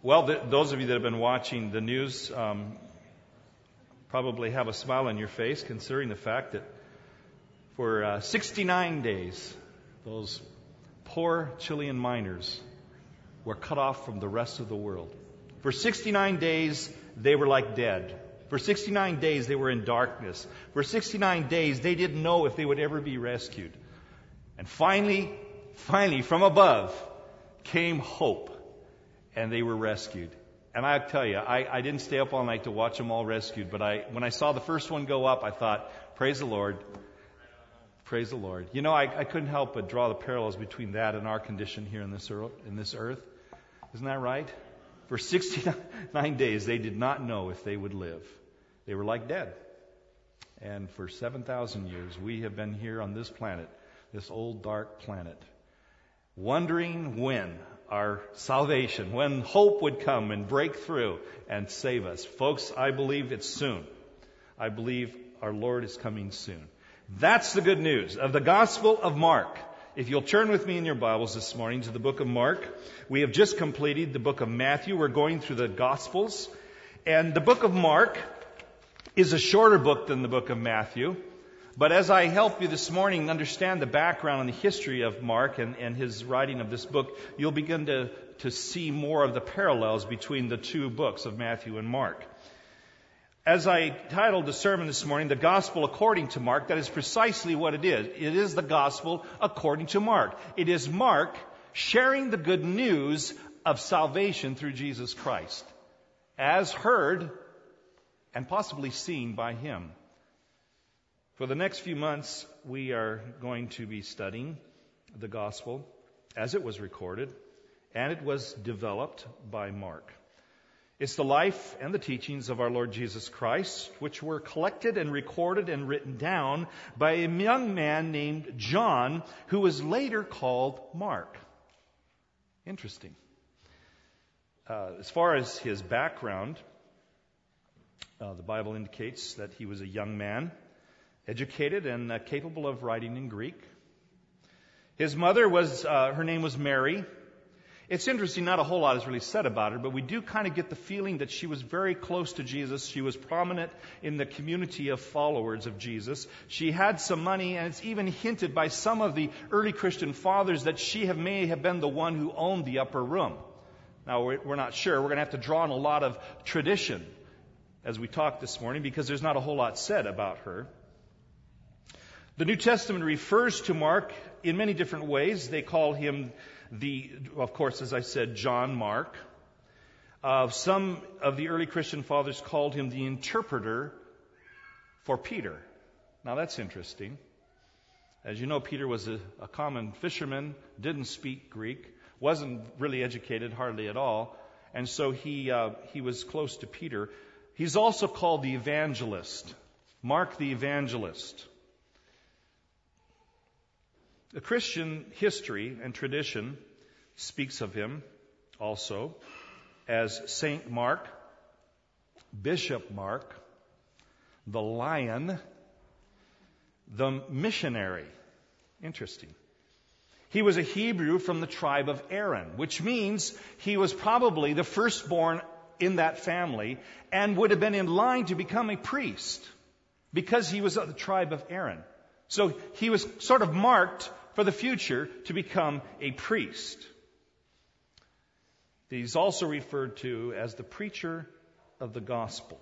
Well, those of you that have been watching the news probably have a smile on your face, considering the fact that for 69 days, those poor Chilean miners were cut off from the rest of the world. For 69 days, they were like dead. For 69 days, they were in darkness. For 69 days, they didn't know if they would ever be rescued. And finally, from above, came hope. And they were rescued. And I tell you, I didn't stay up all night to watch them all rescued, but when I saw the first one go up, I thought, praise the Lord. Praise the Lord. You know, I couldn't help but draw the parallels between that and our condition here in this earth. Isn't that right? For 69 days, they did not know if they would live. They were like dead. And for 7,000 years, we have been here on this planet, this old dark planet, wondering when our salvation, when hope would come and break through and save us. Folks, I believe it's soon. I believe our Lord is coming soon. That's the good news of the Gospel of Mark. If you'll turn with me in your Bibles this morning to the book of Mark. We have just completed the book of Matthew. We're going through the Gospels. And the book of Mark is a shorter book than the book of Matthew. But as I help you this morning understand the background and the history of Mark and his writing of this book, you'll begin to see more of the parallels between the two books of Matthew and Mark. As I titled the sermon this morning, The Gospel According to Mark, that is precisely what it is. It is the Gospel according to Mark. It is Mark sharing the good news of salvation through Jesus Christ, as heard and possibly seen by him. For the next few months, we are going to be studying the Gospel as it was recorded, and it was developed by Mark. It's the life and the teachings of our Lord Jesus Christ, which were collected and recorded and written down by a young man named John, who was later called Mark. Interesting. As far as his background, the Bible indicates that he was a young man, educated and capable of writing in Greek. His mother her name was Mary. It's interesting, not a whole lot is really said about her, but we do kind of get the feeling that she was very close to Jesus. She was prominent in the community of followers of Jesus. She had some money, and it's even hinted by some of the early Christian fathers that she may have been the one who owned the upper room. Now, we're not sure. We're going to have to draw on a lot of tradition as we talk this morning, because there's not a whole lot said about her. The New Testament refers to Mark in many different ways. They call him of course, as I said, John Mark. Some of the early Christian fathers called him the interpreter for Peter. Now that's interesting. As you know, Peter was a common fisherman, didn't speak Greek, wasn't really educated hardly at all, and so he was close to Peter. He's also called the evangelist, Mark the evangelist. The Christian history and tradition speaks of him also as Saint Mark, Bishop Mark, the Lion, the Missionary. Interesting. He was a Hebrew from the tribe of Aaron, which means he was probably the firstborn in that family and would have been in line to become a priest because he was of the tribe of Aaron. So he was sort of marked for the future to become a priest. He's also referred to as the preacher of the gospel.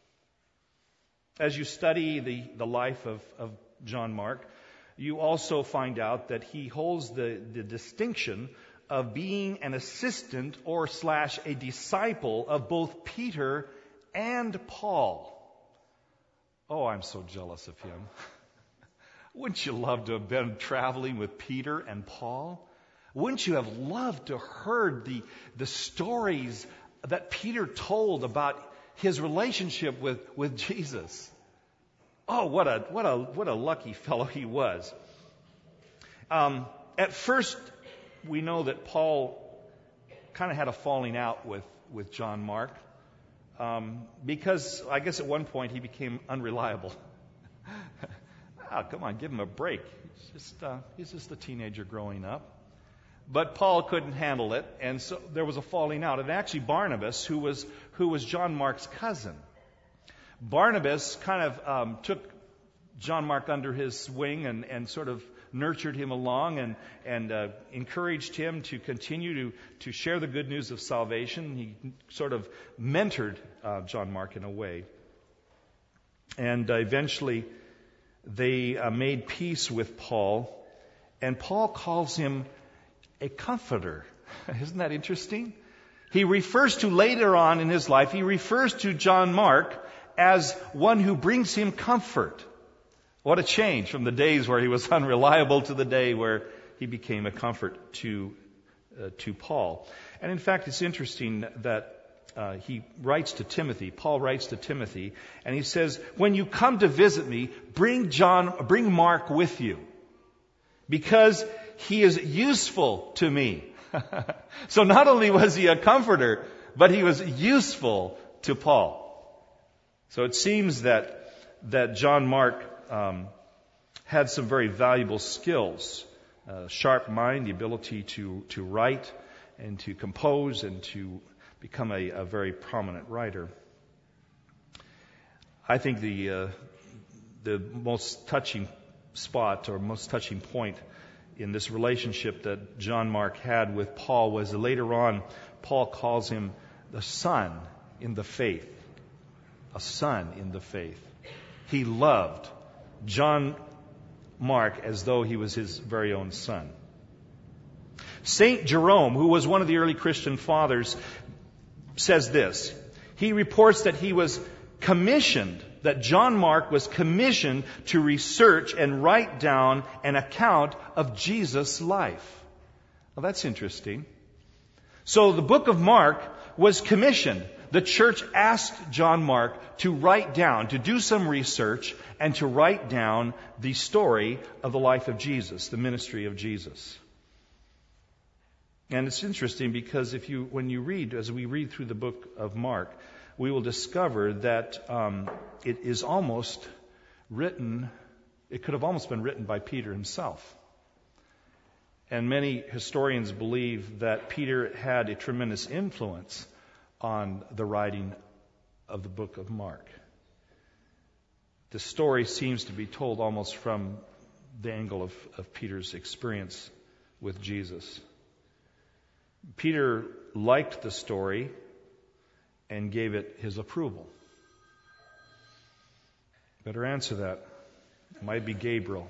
As you study the life of John Mark, you also find out that he holds the distinction of being an assistant or / a disciple of both Peter and Paul. Oh, I'm so jealous of him. Wouldn't you love to have been traveling with Peter and Paul? Wouldn't you have loved to have heard the stories that Peter told about his relationship with Jesus? Oh, what a lucky fellow he was. At first, we know that Paul kind of had a falling out with John Mark because I guess at one point he became unreliable. Oh, come on, give him a break. He's just a teenager growing up. But Paul couldn't handle it, and so there was a falling out. And actually Barnabas, who was John Mark's cousin, Barnabas kind of took John Mark under his wing and sort of nurtured him along and encouraged him to continue to share the good news of salvation. He sort of mentored John Mark in a way. And eventually they made peace with Paul, and Paul calls him a comforter. Isn't that interesting? He refers to later on in his life, he refers to John Mark as one who brings him comfort. What a change from the days where he was unreliable to the day where he became a comfort to Paul. And in fact, it's interesting that he writes to Timothy. Paul writes to Timothy, and he says, "When you come to visit me, bring Mark with you, because he is useful to me." So not only was he a comforter, but he was useful to Paul. So it seems that John Mark had some very valuable skills, sharp mind, the ability to write and to compose and to become a very prominent writer. I think the most touching spot or most touching point in this relationship that John Mark had with Paul was that later on Paul calls him the son in the faith. A son in the faith. He loved John Mark as though he was his very own son. Saint Jerome, who was one of the early Christian fathers, says this. He reports that he was commissioned, that John Mark was commissioned to research and write down an account of Jesus' life. Well, that's interesting. So the book of Mark was commissioned. The church asked John Mark to write down, to do some research, and to write down the story of the life of Jesus, the ministry of Jesus. And it's interesting because as we read through the book of Mark, we will discover that it is almost written, it could have almost been written by Peter himself. And many historians believe that Peter had a tremendous influence on the writing of the book of Mark. The story seems to be told almost from the angle of Peter's experience with Jesus. Peter liked the story and gave it his approval. Better answer that. It might be Gabriel.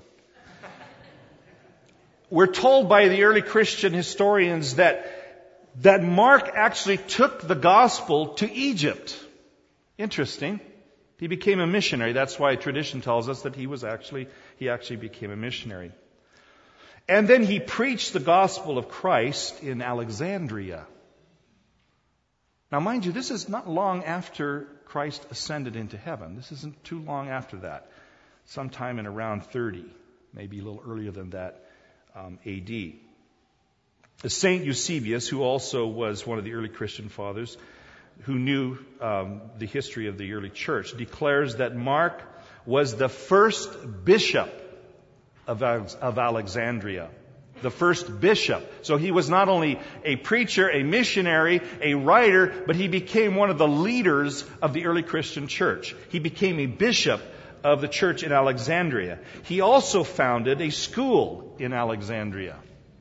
We're told by the early Christian historians that Mark actually took the gospel to Egypt. Interesting. He became a missionary. That's why tradition tells us that he actually became a missionary. And then he preached the gospel of Christ in Alexandria. Now, mind you, this is not long after Christ ascended into heaven. This isn't too long after that. Sometime in around 30, maybe a little earlier than that, A.D. Saint Eusebius, who also was one of the early Christian fathers, who knew the history of the early church, declares that Mark was the first bishop of Alexandria. The first bishop. So he was not only a preacher, a missionary, a writer, but he became one of the leaders of the early Christian church. He became a bishop of the church in Alexandria. He also founded a school in Alexandria.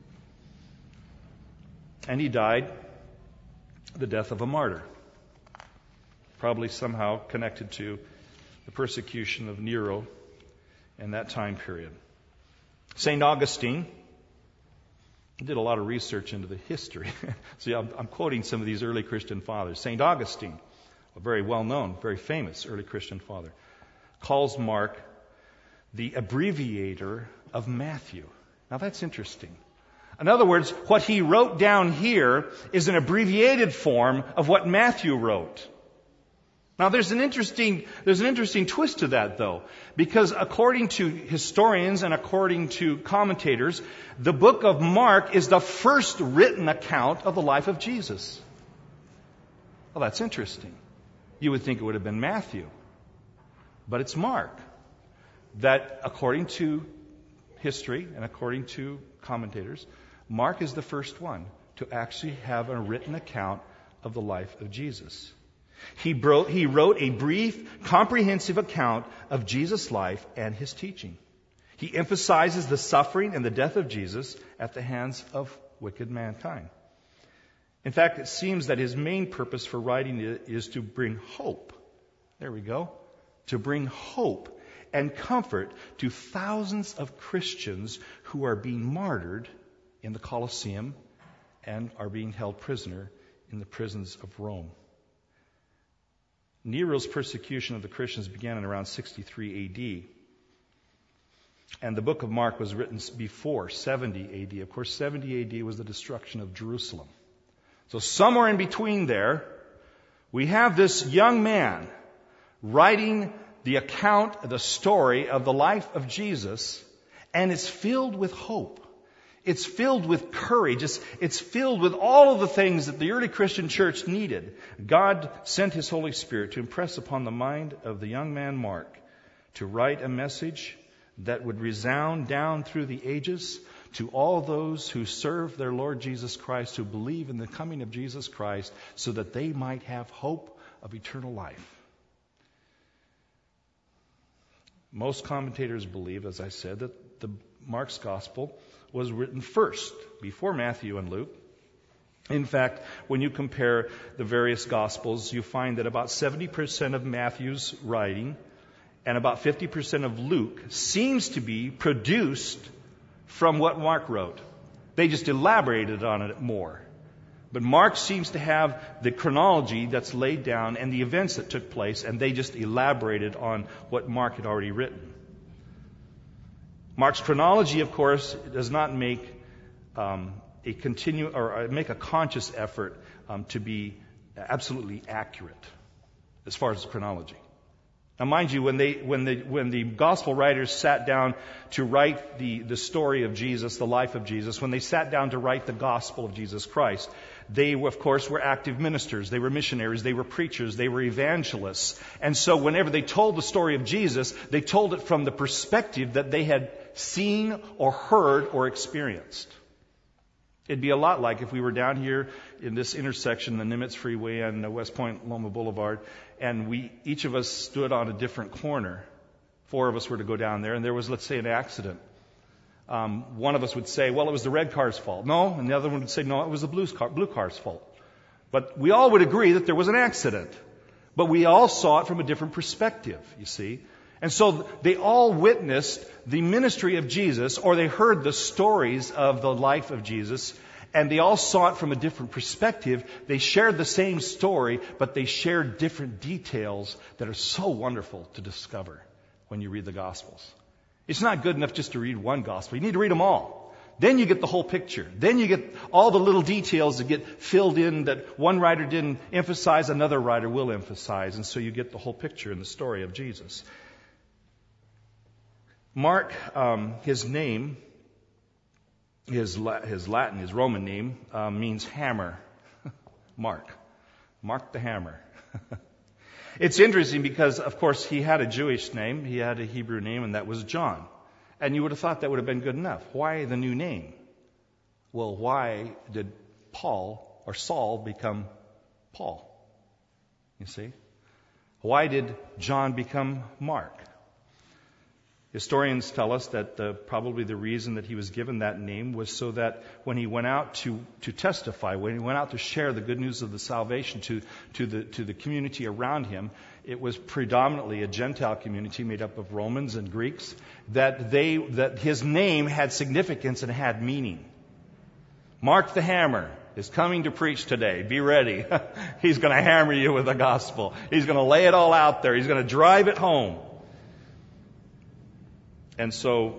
And he died the death of a martyr. Probably somehow connected to the persecution of Nero in that time period. St. Augustine did a lot of research into the history. See, I'm quoting some of these early Christian fathers. St. Augustine, a very well-known, very famous early Christian father, calls Mark the abbreviator of Matthew. Now that's interesting. In other words, what he wrote down here is an abbreviated form of what Matthew wrote. Now there's an interesting twist to that though, because according to historians and according to commentators, the book of Mark is the first written account of the life of Jesus. Well, that's interesting. You would think it would have been Matthew, but it's Mark that, according to history and according to commentators, Mark is the first one to actually have a written account of the life of Jesus. He wrote a brief, comprehensive account of Jesus' life and his teaching. He emphasizes the suffering and the death of Jesus at the hands of wicked mankind. In fact, it seems that his main purpose for writing it is to bring hope. There we go. To bring hope and comfort to thousands of Christians who are being martyred in the Colosseum and are being held prisoner in the prisons of Rome. Nero's persecution of the Christians began in around 63 A.D. And the book of Mark was written before 70 A.D. Of course, 70 A.D. was the destruction of Jerusalem. So somewhere in between there, we have this young man writing the account, the story of the life of Jesus, and it's filled with hope. It's filled with courage. It's filled with all of the things that the early Christian church needed. God sent His Holy Spirit to impress upon the mind of the young man Mark to write a message that would resound down through the ages to all those who serve their Lord Jesus Christ, who believe in the coming of Jesus Christ, so that they might have hope of eternal life. Most commentators believe, as I said, that the Mark's Gospel was written first, before Matthew and Luke. In fact, when you compare the various Gospels, you find that about 70% of Matthew's writing and about 50% of Luke seems to be produced from what Mark wrote. They just elaborated on it more. But Mark seems to have the chronology that's laid down and the events that took place, and they just elaborated on what Mark had already written. Mark's chronology, of course, does not make make a conscious effort to be absolutely accurate as far as the chronology. Now, mind you, when the gospel writers sat down to write the story of Jesus, the life of Jesus, when they sat down to write the gospel of Jesus Christ, they, of course, were active ministers. They were missionaries. They were preachers. They were evangelists. And so whenever they told the story of Jesus, they told it from the perspective that they had seen or heard or experienced. It'd be a lot like if we were down here in this intersection, the Nimitz Freeway and West Point Loma Boulevard, and each of us stood on a different corner. 4 of us were to go down there, and there was, let's say, an accident. One of us would say, well, it was the red car's fault. No, and the other one would say, no, it was the blue car's fault. But we all would agree that there was an accident. But we all saw it from a different perspective, you see. And so they all witnessed the ministry of Jesus, or they heard the stories of the life of Jesus, and they all saw it from a different perspective. They shared the same story, but they shared different details that are so wonderful to discover when you read the Gospels. It's not good enough just to read one Gospel. You need to read them all. Then you get the whole picture. Then you get all the little details that get filled in that one writer didn't emphasize, another writer will emphasize. And so you get the whole picture in the story of Jesus. Mark, his name, his Latin, his Roman name, means hammer. Mark the hammer. It's interesting because, of course, he had a Jewish name, he had a Hebrew name, and that was John. And you would have thought that would have been good enough. Why the new name? Well, why did Paul or Saul become Paul? You see? Why did John become Mark? Historians tell us that probably the reason that he was given that name was so that when he went out to testify, when he went out to share the good news of the salvation to the community around him, it was predominantly a Gentile community made up of Romans and Greeks, that his name had significance and had meaning. Mark the hammer is coming to preach today. Be ready. He's going to hammer you with the gospel. He's going to lay it all out there. He's going to drive it home. And so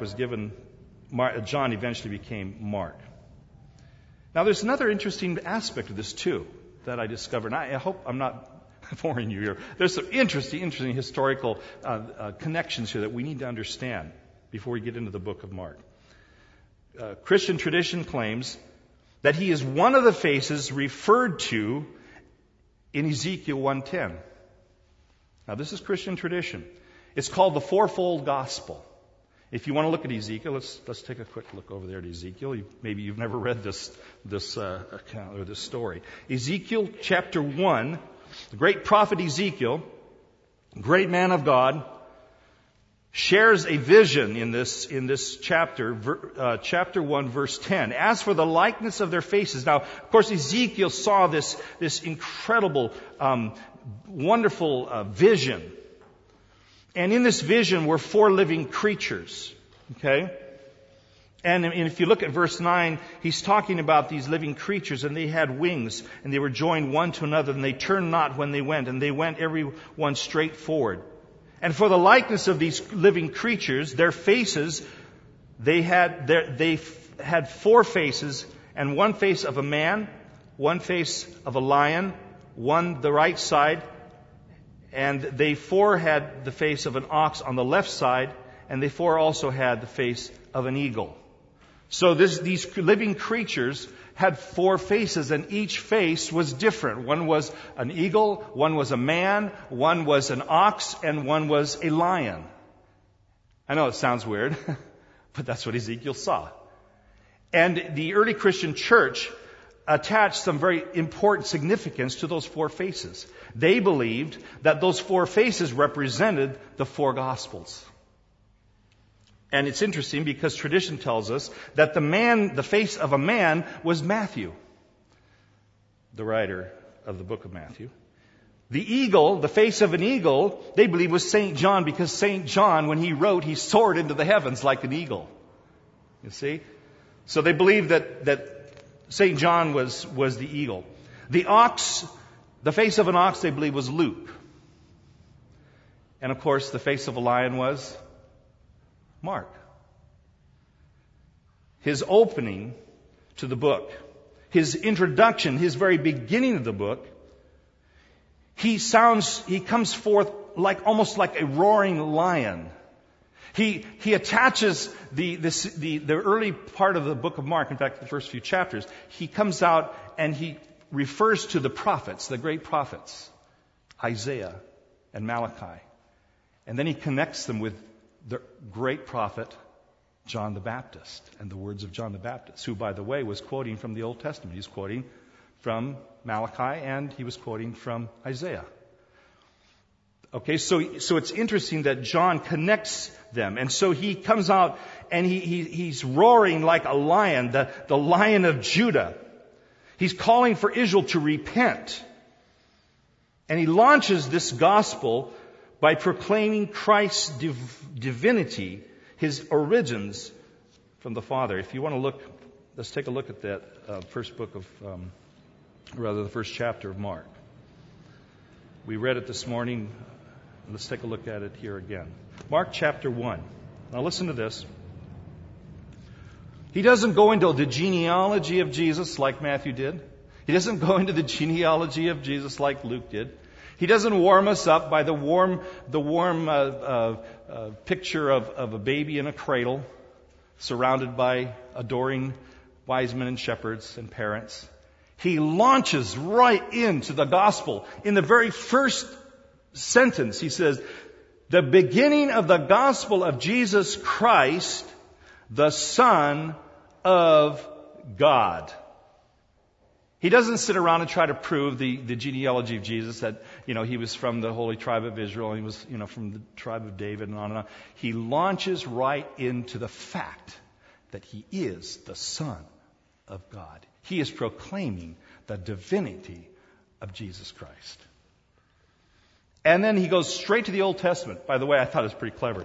John eventually became Mark. Now there's another interesting aspect of this too that I discovered. And I hope I'm not boring you here. There's some interesting historical connections here that we need to understand before we get into the book of Mark. Christian tradition claims that he is one of the faces referred to in Ezekiel 1:10. Now this is Christian tradition. It's called the fourfold gospel. If you want to look at Ezekiel, let's take a quick look over there at Ezekiel. Maybe you've never read this account or this story. Ezekiel chapter 1, the great prophet Ezekiel, great man of God, shares a vision in this chapter, chapter 1, verse 10. As for the likeness of their faces. Now, of course, Ezekiel saw this incredible, wonderful vision. And in this vision were 4 living creatures. Okay? And if you look at verse 9, he's talking about these living creatures, and they had wings, and they were joined one to another, and they turned not when they went, and they went every one straight forward. And for the likeness of these living creatures, their faces, they had 4 faces, and 1 face of a man, 1 face of a lion, 1 the right side, and they 4 had the face of an ox on the left side, and they 4 also had the face of an eagle. So these living creatures had 4 faces, and each face was different. 1 was an eagle, 1 was a man, 1 was an ox, and 1 was a lion. I know it sounds weird, but that's what Ezekiel saw. And the early Christian church attached some very important significance to those 4 faces. They believed that those 4 faces represented the 4 Gospels. And it's interesting because tradition tells us that the face of a man was Matthew, the writer of the book of Matthew. The eagle, the face of an eagle, they believe was St. John, because St. John, when he wrote, he soared into the heavens like an eagle. You see? So they believe that St. John was the eagle. The ox, the face of an ox, they believe was Luke. And of course, the face of a lion was Mark. His opening to the book, his introduction, his very beginning of the book, he comes forth almost like a roaring lion. He attaches the early part of the book of Mark, in fact, the first few chapters, he comes out and he refers to the prophets, the great prophets, Isaiah and Malachi. And then he connects them with the great prophet, John the Baptist, and the words of John the Baptist, who, by the way, was quoting from the Old Testament. He's quoting from Malachi, and he was quoting from Isaiah. Okay, so it's interesting that John connects them. And so he comes out and he's roaring like a lion, the Lion of Judah. He's calling for Israel to repent. And he launches this gospel by proclaiming Christ's divinity, his origins from the Father. If you want to look, let's take a look at that first chapter of Mark. We read it this morning. Let's take a look at it here again. Mark chapter 1. Now listen to this. He doesn't go into the genealogy of Jesus like Matthew did. He doesn't go into the genealogy of Jesus like Luke did. He doesn't warm us up by the warm picture of a baby in a cradle surrounded by adoring wise men and shepherds and parents. He launches right into the gospel. In the very first sentence, he says, the beginning of the gospel of Jesus Christ, the Son of God. He doesn't sit around and try to prove the genealogy of Jesus, that, he was from the holy tribe of Israel, he was, from the tribe of David, and on and on. He launches right into the fact that he is the Son of God. He is proclaiming the divinity of Jesus Christ. And then he goes straight to the Old Testament. By the way, I thought it was pretty clever.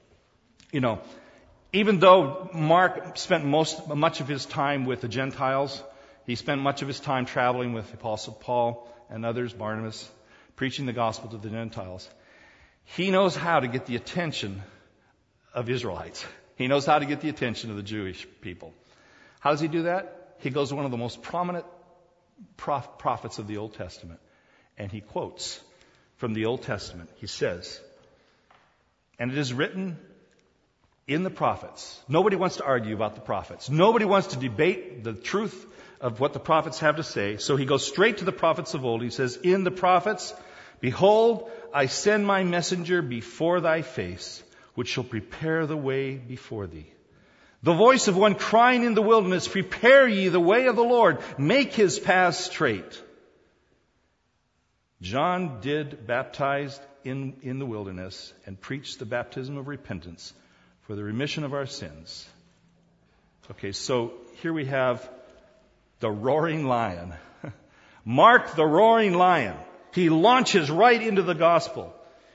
Even though Mark spent much of his time with the Gentiles, he spent much of his time traveling with the Apostle Paul and others, Barnabas, preaching the gospel to the Gentiles. He knows how to get the attention of Israelites. He knows how to get the attention of the Jewish people. How does he do that? He goes to one of the most prominent prophets of the Old Testament, and he quotes from the Old Testament. He says, and it is written in the prophets. Nobody wants to argue about the prophets. Nobody wants to debate the truth of what the prophets have to say. So he goes straight to the prophets of old. He says, in the prophets, behold, I send my messenger before thy face, which shall prepare the way before thee. The voice of one crying in the wilderness, prepare ye the way of the Lord, make his paths straight. John did baptize in the wilderness and preached the baptism of repentance for the remission of our sins. Okay, so here we have the roaring lion. Mark the roaring lion. He launches right into the gospel.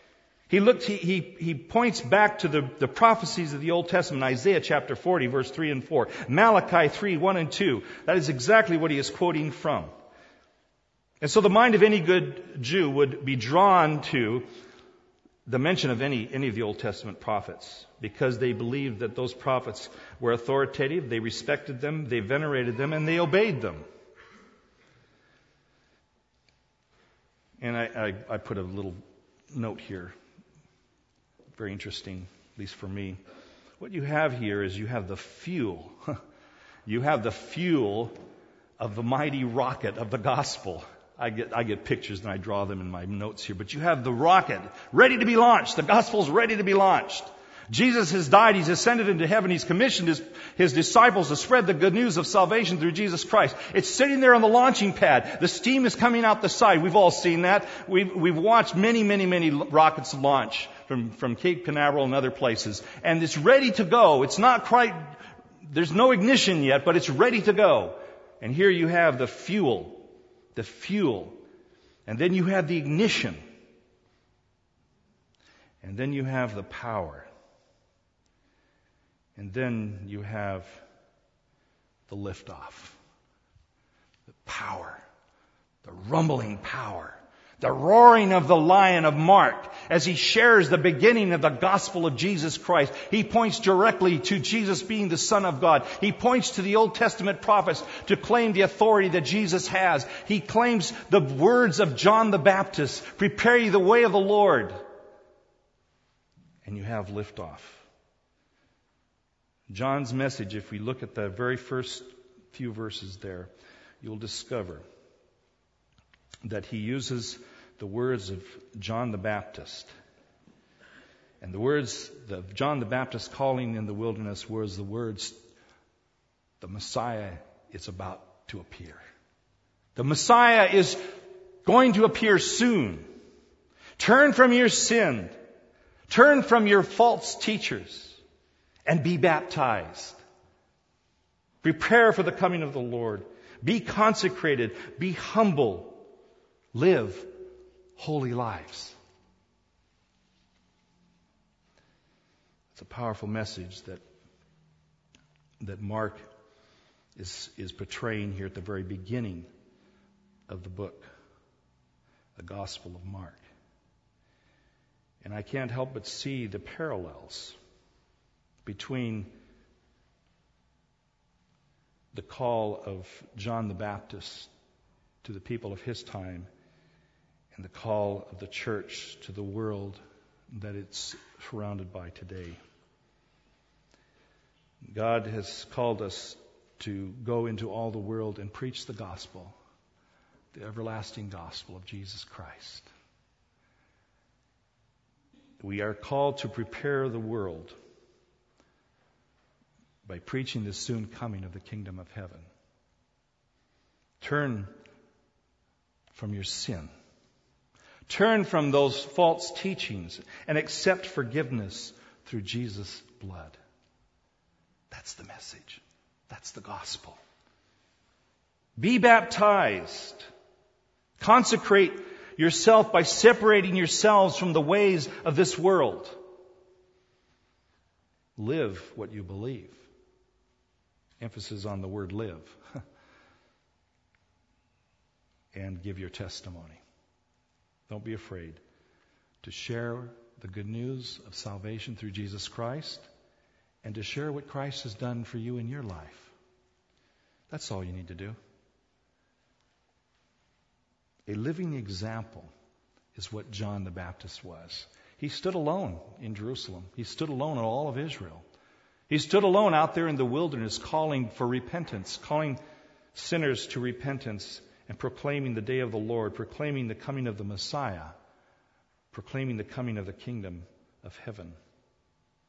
He points back to the prophecies of the Old Testament, Isaiah chapter 40, verse 3 and 4, Malachi 3, 1 and 2. That is exactly what he is quoting from. And so the mind of any good Jew would be drawn to the mention of any of the Old Testament prophets, because they believed that those prophets were authoritative, they respected them, they venerated them, and they obeyed them. And I put a little note here. Very interesting, at least for me. What you have here is you have the fuel. You have the fuel of the mighty rocket of the gospel. I get pictures and I draw them in my notes here. But you have the rocket ready to be launched. The gospel's ready to be launched. Jesus has died. He's ascended into heaven. He's commissioned his disciples to spread the good news of salvation through Jesus Christ. It's sitting there on the launching pad. The steam is coming out the side. We've all seen that. We've watched many rockets launch from Cape Canaveral and other places. And it's ready to go. It's not quite, there's no ignition yet, but it's ready to go. And here you have the fuel. And then you have the ignition. And then you have the power. And then you have the liftoff. The power. The rumbling power. The roaring of the lion of Mark as he shares the beginning of the gospel of Jesus Christ. He points directly to Jesus being the Son of God. He points to the Old Testament prophets to claim the authority that Jesus has. He claims the words of John the Baptist, prepare ye the way of the Lord. And you have liftoff. John's message, if we look at the very first few verses there, you'll discover that he uses the words of John the Baptist. And the words of John the Baptist calling in the wilderness was the words, the Messiah is about to appear. The Messiah is going to appear soon. Turn from your sin. Turn from your false teachers and be baptized. Prepare for the coming of the Lord. Be consecrated. Be humble. Live holy lives. It's a powerful message that Mark is portraying here at the very beginning of the book, the Gospel of Mark. And I can't help but see the parallels between the call of John the Baptist to the people of his time and the call of the church to the world that it's surrounded by today. God has called us to go into all the world and preach the gospel, the everlasting gospel of Jesus Christ. We are called to prepare the world by preaching the soon coming of the kingdom of heaven. Turn from your sin. Turn from those false teachings and accept forgiveness through Jesus' blood. That's the message. That's the gospel. Be baptized. Consecrate yourself by separating yourselves from the ways of this world. Live what you believe. Emphasis on the word live. And give your testimony. Don't be afraid to share the good news of salvation through Jesus Christ and to share what Christ has done for you in your life. That's all you need to do. A living example is what John the Baptist was. He stood alone in Jerusalem. He stood alone in all of Israel. He stood alone out there in the wilderness calling for repentance, calling sinners to repentance and proclaiming the day of the Lord, proclaiming the coming of the Messiah, proclaiming the coming of the kingdom of heaven.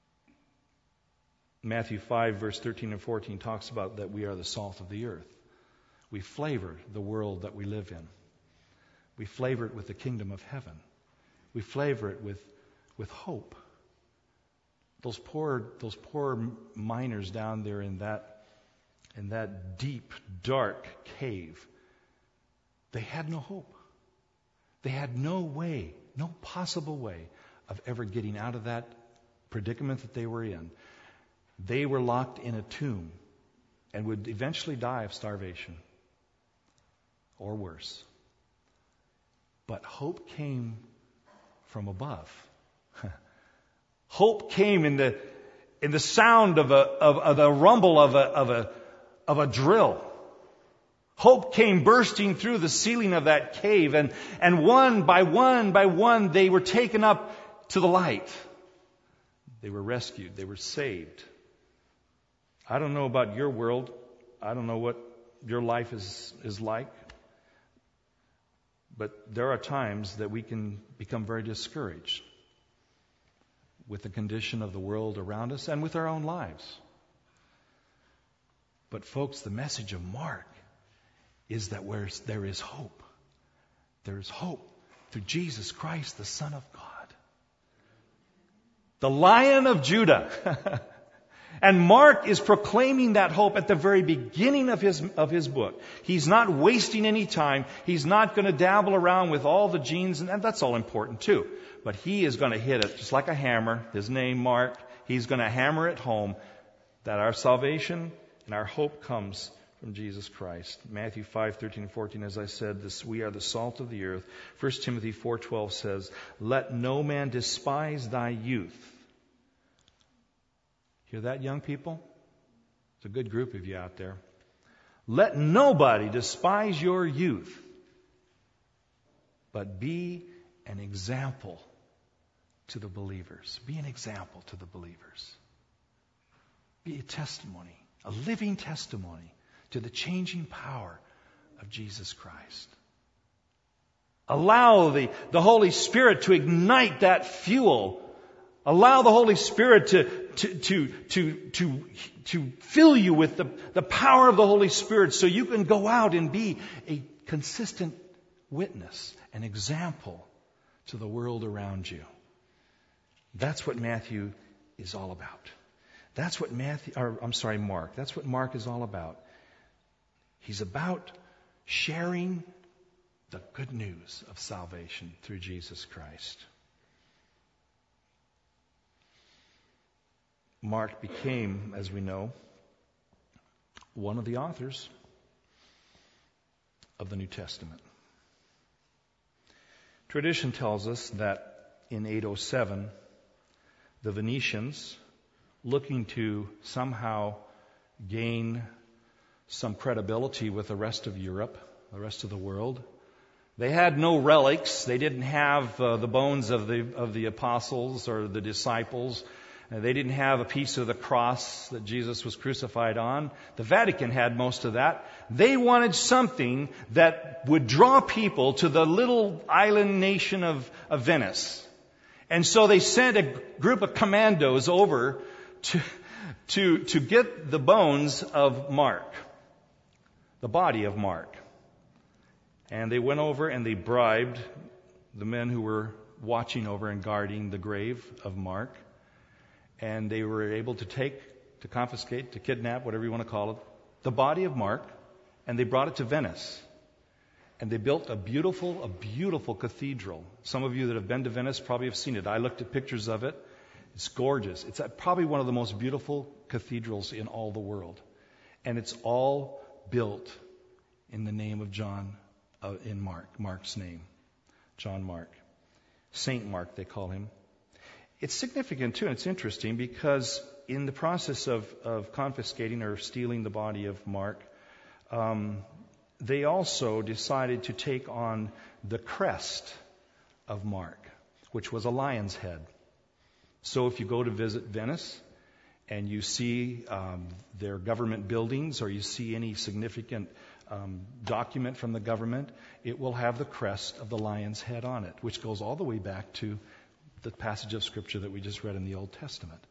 Matthew 5, verse 13 and 14 talks about that we are the salt of the earth. We flavor the world that we live in. We flavor it with the kingdom of heaven. We flavor it with hope. Those poor miners down there in that deep, dark cave, they had no hope. They had no way, no possible way of ever getting out of that predicament that they were in. They were locked in a tomb and would eventually die of starvation or worse. But hope came from above. Hope came in the sound of the rumble of a drill. Hope came bursting through the ceiling of that cave, and one by one they were taken up to the light. They were rescued. They were saved. I don't know about your world. I don't know what your life is like. But there are times that we can become very discouraged with the condition of the world around us and with our own lives. But folks, the message of Mark is that where there is hope. There is hope through Jesus Christ, the Son of God. The Lion of Judah. And Mark is proclaiming that hope at the very beginning of his book. He's not wasting any time. He's not going to dabble around with all the genes, and that's all important too. But he is going to hit it just like a hammer. His name, Mark. He's going to hammer it home that our salvation and our hope comes from Jesus Christ. Matthew 5, 13 and 14, as I said, we are the salt of the earth. 1 Timothy 4:12 says, "Let no man despise thy youth." Hear that, young people? It's a good group of you out there. Let nobody despise your youth, but be an example to the believers. Be an example to the believers. Be a testimony, a living testimony to the changing power of Jesus Christ. Allow the Holy Spirit to ignite that fuel. Allow the Holy Spirit to fill you with the power of the Holy Spirit so you can go out and be a consistent witness, an example to the world around you. That's what Matthew is all about. That's what Mark. That's what Mark is all about. He's about sharing the good news of salvation through Jesus Christ. Mark became, as we know, one of the authors of the New Testament. Tradition tells us that in 807, the Venetians, looking to somehow gain some credibility with the rest of Europe, the rest of the world, they had no relics. They didn't have the bones of the apostles or the disciples. They didn't have a piece of the cross that Jesus was crucified on. The Vatican had most of that. They wanted something that would draw people to the little island nation of Venice. And so they sent a group of commandos over to get the bones of Mark, the body of Mark. And they went over and they bribed the men who were watching over and guarding the grave of Mark. And they were able to confiscate, to kidnap, whatever you want to call it, the body of Mark, and they brought it to Venice. And they built a beautiful cathedral. Some of you that have been to Venice probably have seen it. I looked at pictures of it. It's gorgeous. It's probably one of the most beautiful cathedrals in all the world. And it's all built in the name of John, in Mark's name. John Mark. Saint Mark, they call him. It's significant, too, and it's interesting because in the process of confiscating or stealing the body of Mark, they also decided to take on the crest of Mark, which was a lion's head. So if you go to visit Venice and you see their government buildings or you see any significant document from the government, it will have the crest of the lion's head on it, which goes all the way back to the passage of Scripture that we just read in the Old Testament.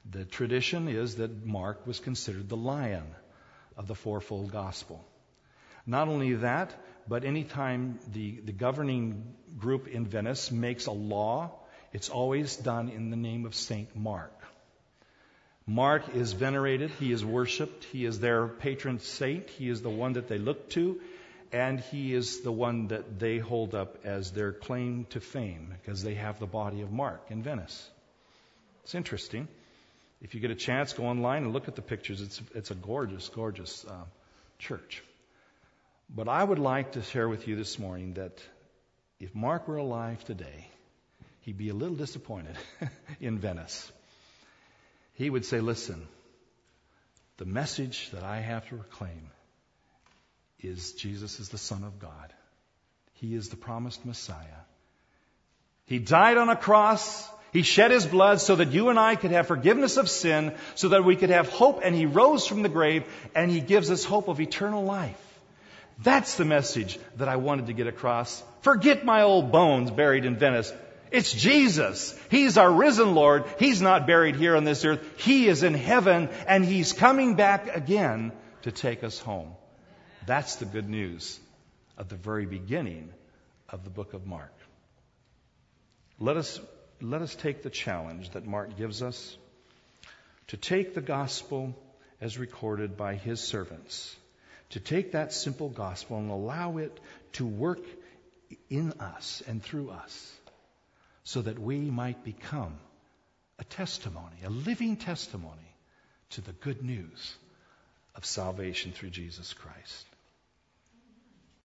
The tradition is that Mark was considered the lion of the fourfold gospel. Not only that, but anytime the governing group in Venice makes a law, it's always done in the name of Saint Mark. Mark is venerated, he is worshipped, he is their patron saint, he is the one that they look to, and he is the one that they hold up as their claim to fame, because they have the body of Mark in Venice. It's interesting. If you get a chance, go online and look at the pictures. It's a gorgeous, gorgeous church. But I would like to share with you this morning that if Mark were alive today, he'd be a little disappointed in Venice. He would say, listen, the message that I have to proclaim is Jesus is the Son of God. He is the promised Messiah. He died on a cross. He shed his blood so that you and I could have forgiveness of sin, so that we could have hope, and he rose from the grave, and he gives us hope of eternal life. That's the message that I wanted to get across. Forget my old bones buried in Venice. It's Jesus. He's our risen Lord. He's not buried here on this earth. He is in heaven, and he's coming back again to take us home. That's the good news of the very beginning of the book of Mark. Let us take the challenge that Mark gives us to take the gospel as recorded by his servants, to take that simple gospel and allow it to work in us and through us, so that we might become a testimony, a living testimony to the good news of salvation through Jesus Christ.